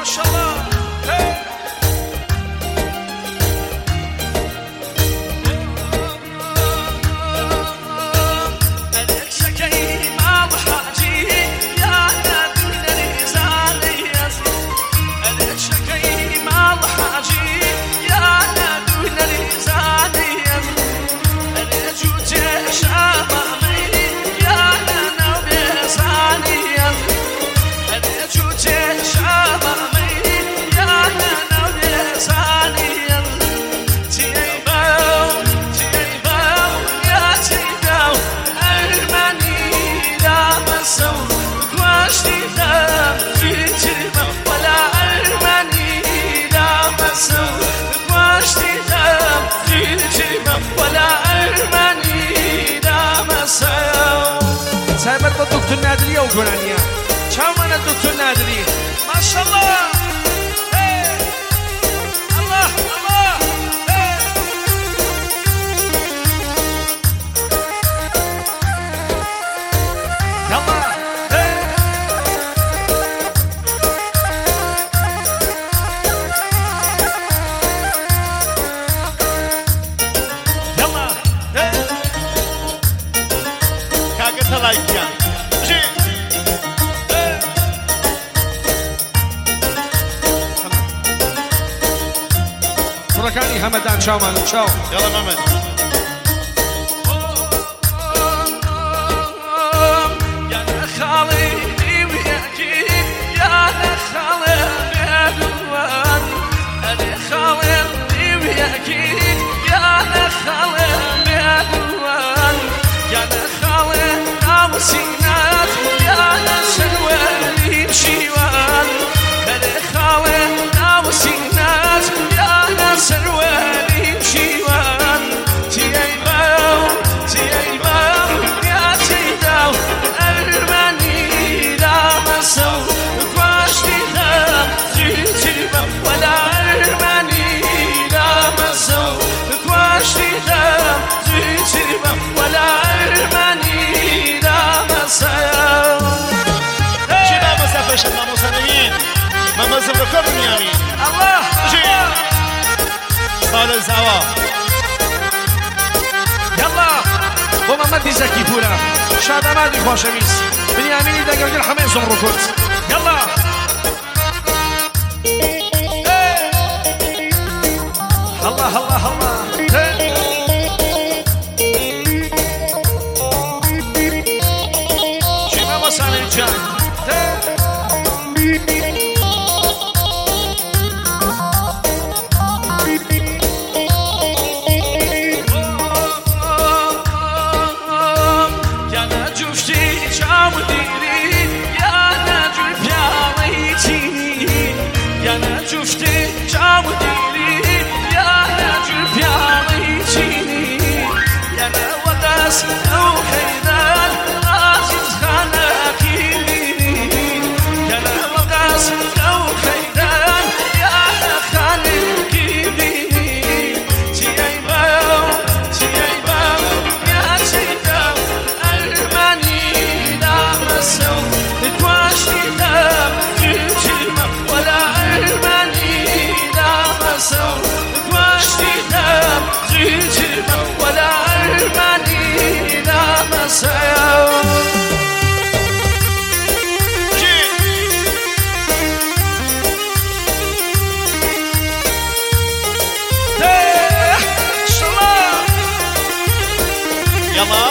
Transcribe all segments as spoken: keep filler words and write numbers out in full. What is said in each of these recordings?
ماشاءالله. سايبت الدكتور نادري وقرانيا شاومان الدكتور نادري ما شاء الله. ايه الله الله. ايه يلا. ايه يلا. ايه كاغت لايك يعني جي بركاني همدان شاومان شاو يلا محمد. يا خالي وياكي يا خالي بدوان انا خالي وياكي يا خالي بدوان يا خالي ناموسينات يا سلوى شيوان انا خالي ناموسينات يا سلوى شيوان تياي باو تياي باو يا تيداو أرماني لا مسو قاشتي لا جيتي ولا أرماني لا مسو قاشتي لا جيتي ولا أرماني لا مسو. جي لا مسافة ما مصنعين ما مزم ركض يعني الله جي صار الزوا يلا وما مدي زكي فورا شاد مادي خوشويس بنياميني دقل حمين زم ركض يلا. الله الله الله. شما مساني جان يا نجوشتي جاوديري يا نجوش بيالي تيني يا نجوشتي جاوديري يا نجوش بيالي تيني يا نودس او خيران عزيز خانكيني يا نودس او خيران يا خانكيني تياي باو تياي باو يا تيداو أرماني لا مسو تقواشتي لا جيتي ولا أرماني لا مسو تقواشتي لا جيتي ولا أرماني لا مسو. يلا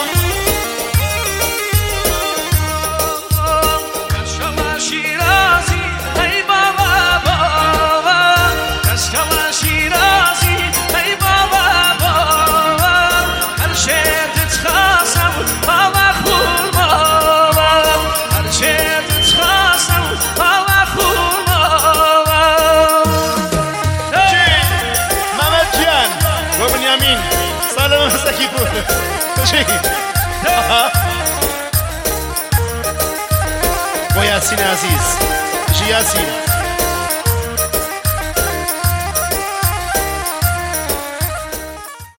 كشكلا شيرازي هاي بابا بابا كشكلا شيرازي هاي بابا بابا هر شيء تتخاصم بابا خور بابا هر شيء تتخاصم بابا خور بابا. محمد جان وبنيامين سلام مساكي فور جي وياسين عزيز جي ياسين